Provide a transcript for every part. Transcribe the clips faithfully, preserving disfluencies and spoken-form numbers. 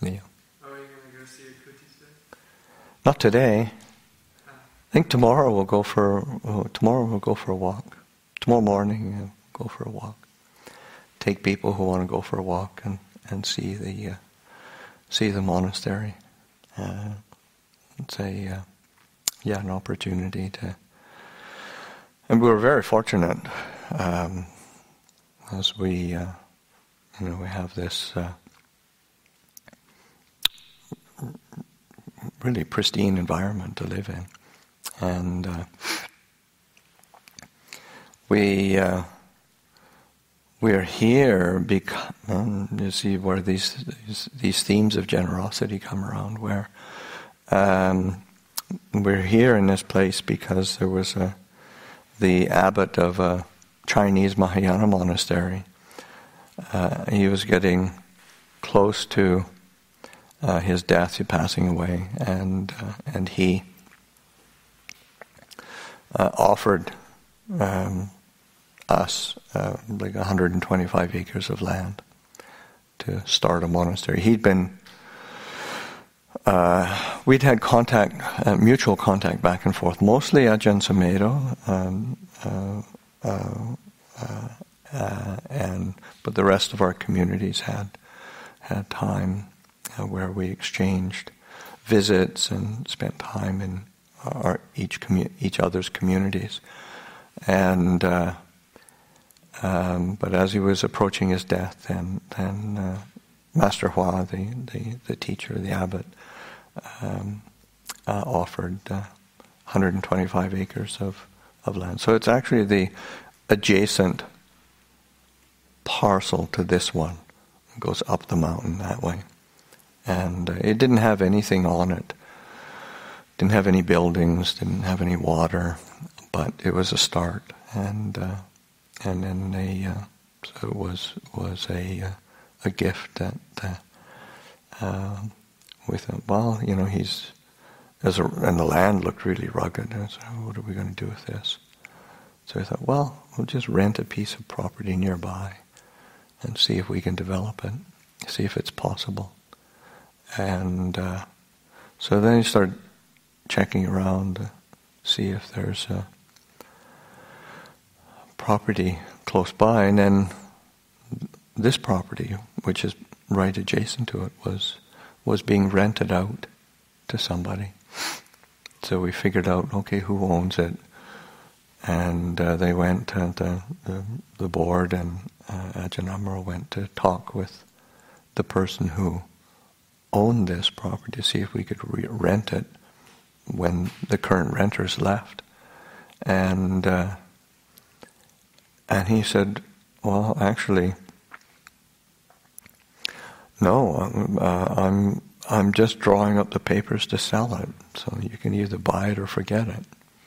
Yeah. Are you going to go see a Kuti today? Not today. Ah. I think tomorrow we'll go for oh, tomorrow we'll go for a walk. Tomorrow morning we'll go for a walk. Take people who want to go for a walk and, and see the uh, see the monastery. Uh, it's a uh, yeah an opportunity to. And we were very fortunate um, as we uh, you know we have this. Uh, really pristine environment to live in, and uh, we uh, we're here because um, you see where these, these these themes of generosity come around. Where um, we're here in this place because there was a the abbot of a Chinese Mahayana monastery. Uh, he was getting close to. Uh, his death, he passing away, and uh, and he uh, offered um, us uh, like one hundred twenty-five acres of land to start a monastery. He'd been, uh, we'd had contact, uh, mutual contact back and forth, mostly Ajahn Sumedho, um, uh, uh, uh, uh, and but the rest of our communities had had time. Uh, where we exchanged visits and spent time in our each commu- each other's communities, and uh, um, but as he was approaching his death, then then uh, Master Hua, the, the the teacher, the abbot, um, uh, offered uh, one hundred twenty-five acres of, of land. So it's actually the adjacent parcel to this one. It goes up the mountain that way. And uh, it didn't have anything on it. Didn't have any buildings, didn't have any water, but it was a start. And uh, and then a uh, so it was was a uh, a gift that uh, uh, we thought, well, you know, he's as a, and the land looked really rugged. And so, what are we going to do with this? So I thought, well, we'll just rent a piece of property nearby and see if we can develop it, see if it's possible. And uh, so then you start checking around to see if there's a property close by. And then this property, which is right adjacent to it, was was being rented out to somebody. So we figured out, okay, who owns it? And uh, they went to the, the, the board, and uh, Ajahn Amaro went to talk with the person who owned this property to see if we could re- rent it when the current renters left. And uh, and he said, well, actually, no, uh, I'm I'm just drawing up the papers to sell it, so you can either buy it or forget it.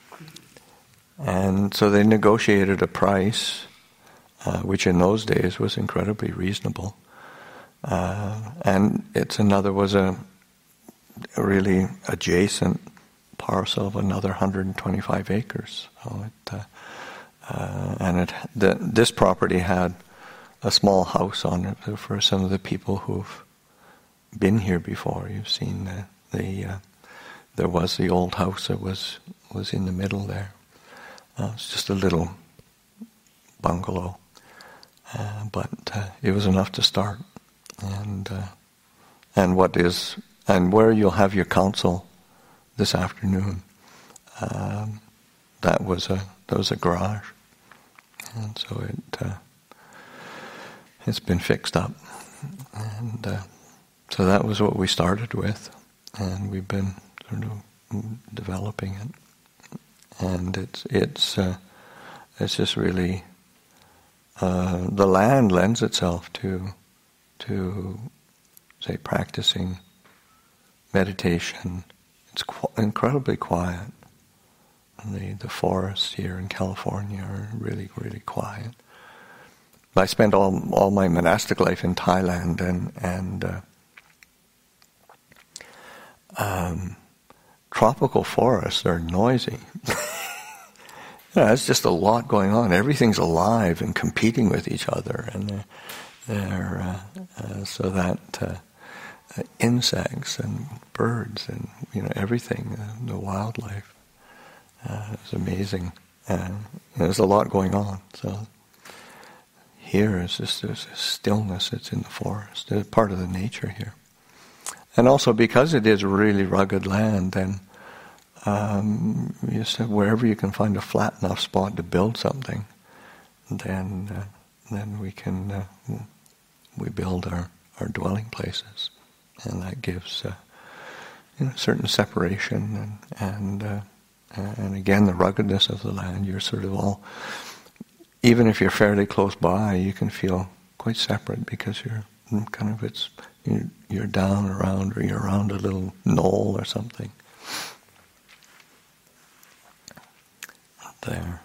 And so they negotiated a price, uh, which in those days was incredibly reasonable. Uh, and it's another was a, a really adjacent parcel of another one hundred twenty-five acres. So it, uh, uh, and it the, this property had a small house on it for some of the people who've been here before. You've seen the, the uh, there was the old house that was was in the middle there. Uh, it's just a little bungalow, uh, but uh, it was enough to start. And uh, and what is and where you'll have your council this afternoon, um, that was a that was a garage, and so it uh, it's been fixed up, and uh, so that was what we started with, and we've been sort of developing it, and it's it's uh, it's just really uh, the land lends itself to. to, say, practicing meditation. It's qu- incredibly quiet. And the, the forests here in California are really, really quiet. I spent all all my monastic life in Thailand, and, and uh, um, tropical forests are noisy. Yeah, it's just a lot going on. Everything's alive and competing with each other, and they're, they're uh, uh, so that uh, uh, insects and birds and you know everything, uh, the wildlife. Uh, it's amazing. Uh, there's a lot going on. So here is just there's a stillness that's in the forest. It's part of the nature here. And also because it is really rugged land, then um, you said wherever you can find a flat enough spot to build something, then uh, then we can uh, we build our, our dwelling places, and that gives uh, you know certain separation and and uh, and again the ruggedness of the land. You're sort of all, even if you're fairly close by, you can feel quite separate because you're kind of it's you're down around or you're around a little knoll or something there.